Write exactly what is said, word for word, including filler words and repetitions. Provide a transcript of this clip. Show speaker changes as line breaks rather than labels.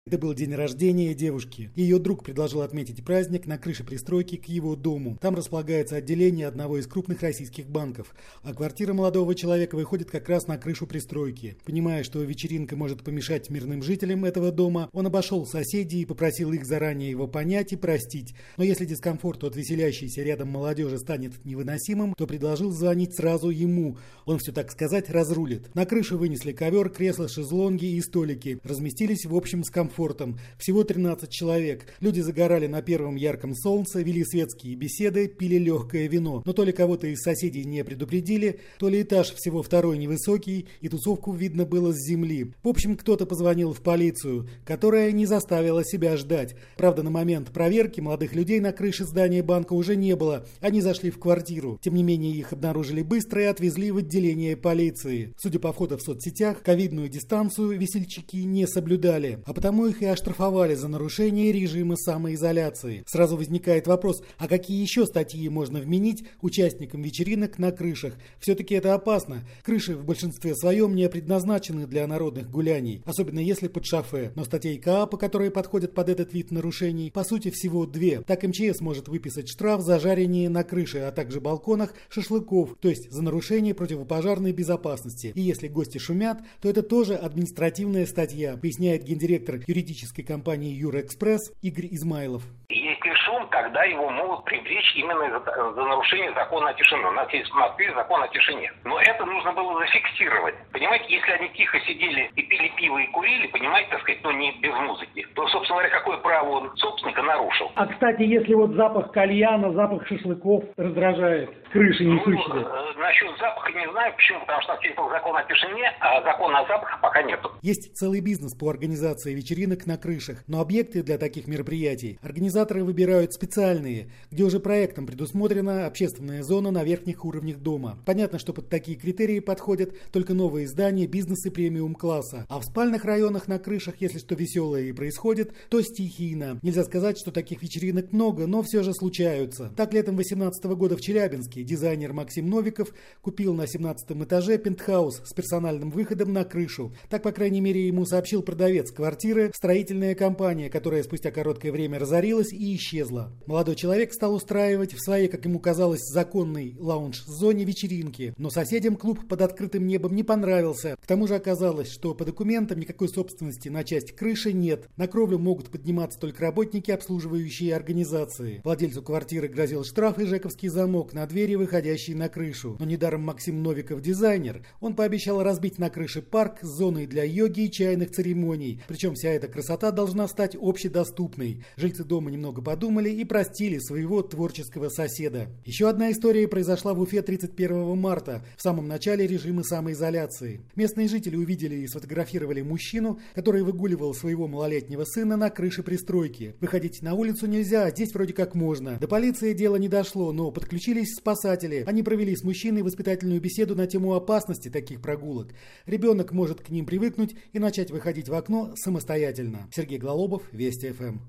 Это был день рождения девушки. Ее друг предложил отметить праздник на крыше пристройки к его дому. Там располагается отделение одного из крупных российских банков, а квартира молодого человека выходит как раз на крышу пристройки. Понимая, что вечеринка может помешать мирным жителям этого дома, он обошел соседей и попросил их заранее его понять и простить. Но если дискомфорт от веселящейся рядом молодежи станет невыносимым, то предложил звонить сразу ему. Он, все так сказать, разрулит. На крышу вынесли ковер, кресла, шезлонги и столики. Разместились в общем с комфортом. Всего тринадцать человек. Люди загорали на первом ярком солнце, вели светские беседы, пили легкое вино. Но то ли кого-то из соседей не предупредили, то ли этаж всего второй невысокий, и тусовку видно было с земли. В общем, кто-то позвонил в полицию, которая не заставила себя ждать. Правда, на момент проверки молодых людей на крыше здания банка уже не было. Они зашли в квартиру. Тем не менее, их обнаружили быстро и отвезли в отделение полиции. Судя по фото в соцсетях, ковидную дистанцию весельчаки не соблюдали, а потому их и оштрафовали за нарушение режима самоизоляции. Сразу возникает вопрос, а какие еще статьи можно вменить участникам вечеринок на крышах? Все-таки это опасно. Крыши в большинстве своем не предназначены для народных гуляний, особенно если под шофе. Но статей КАПа, которые подходят под этот вид нарушений, по сути всего две. Так МЧС может выписать штраф за жарение на крыше, а также балконах шашлыков, то есть за нарушение противопожарной безопасности. И если гости шумят, то это тоже административная статья, поясняет гендиректор юридической компании Юрэкспресс Игорь Измайлов.
Если шум, тогда его могут привлечь именно за, за нарушение закона о тишине. У нас есть в Москве закон о тишине. Но это нужно было зафиксировать. Понимаете, если они тихо сидели и пили пиво и курили, понимаете, так сказать, но не без музыки, то, собственно говоря, какое право он собственника нарушил?
А, кстати, если вот запах кальяна, запах шашлыков раздражает, крыши несущие.
Ну, насчет запаха не знаю, почему, потому что у нас есть закон о тишине, а закона о запахе пока нету.
Есть целый бизнес по организации вечеринок на крышах, но объекты для таких мероприятий организаторы выбирают специальные, где уже проектом предусмотрена общественная зона на верхних уровнях дома. Понятно, что под такие критерии подходят только новые здания, бизнесы премиум-класса. А в спальных районах на крышах, если что веселое и происходит, то стихийно. Нельзя сказать, что таких вечеринок много, но все же случаются. Так, летом две тысячи восемнадцатого года в Челябинске дизайнер Максим Новиков купил на семнадцатом этаже пентхаус с персональным выходом на крышу. Так, по крайней мере, ему сообщил продавец квартиры, строительная компания, которая спустя короткое время разорилась и исчезла. Молодой человек стал устраивать в своей, как ему казалось, законной лаунж-зоне вечеринки, но соседям клуб под открытым небом не понравился. К тому же оказалось, что по документам никакой собственности на часть крыши нет. На кровлю могут подниматься только работники, обслуживающие организации. Владельцу квартиры грозил штраф и жековский замок на двери, выходящие на крышу. Но недаром Максим Новиков дизайнер. Он пообещал разбить на крыше парк с зоной для йоги и чайных церемоний. Причем вся эта красота должна стать общедоступной. Жильцы дома немного подумали и простили своего творческого соседа. Еще одна история произошла в Уфе тридцать первого марта, в самом начале режима самоизоляции. Местные жители увидели и сфотографировали мужчину, который выгуливал своего малолетнего сына на крыше пристройки. Выходить на улицу нельзя, а здесь вроде как можно. До полиции дело не дошло, но подключились спасатели. Они провели с мужчиной воспитательную беседу на тему опасности таких прогулок. Ребенок может к ним привыкнуть и начать выходить в окно самостоятельно. Сергей Глалобов, Вести ФМ.